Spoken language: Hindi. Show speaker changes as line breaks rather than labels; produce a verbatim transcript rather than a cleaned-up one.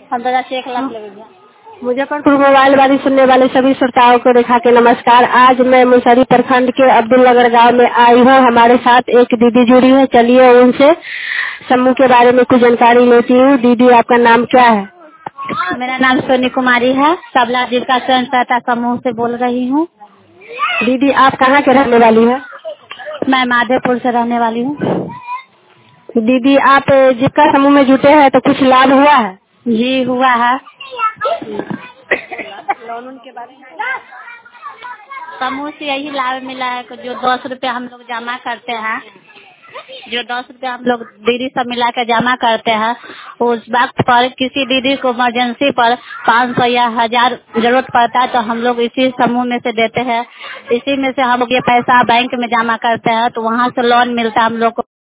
पंद्रह से एक लाख लगेगा।
मुजफ्फरपुर मोबाइल वाली सुनने वाले सभी श्रोताओं को रेखा के नमस्कार। आज मैं मुसहरी प्रखंड के अब्दुलनगर गांव में आई हूँ। हमारे साथ एक दीदी जुड़ी है। चलिए उनसे समूह के बारे में कुछ जानकारी लेती हूँ। दीदी, आपका नाम क्या है?
मेरा नाम सोनी कुमारी है। सबला जीविका स्वयं सहायता समूह से बोल रही हूँ।
दीदी, आप कहाँ के रहने वाली है?
मैं माधेपुर से रहने वाली हूँ।
दीदी, आप जीविका समूह में जुटे हैं तो कुछ लाभ हुआ है?
जी हुआ है।
लोन के बारे में
समूह से यही लाभ मिला है कि जो दस रुपए हम लोग जमा करते हैं, जो दस रुपए हम लोग दीदी सब मिला के जमा करते हैं, उस वक्त पर किसी दीदी को इमरजेंसी पर पाँच सौ या हजार जरूरत पड़ता है तो हम लोग इसी समूह में से देते हैं। इसी में से हम लोग ये पैसा बैंक में जमा करते हैं तो वहाँ से लोन मिलता है हम लोग को।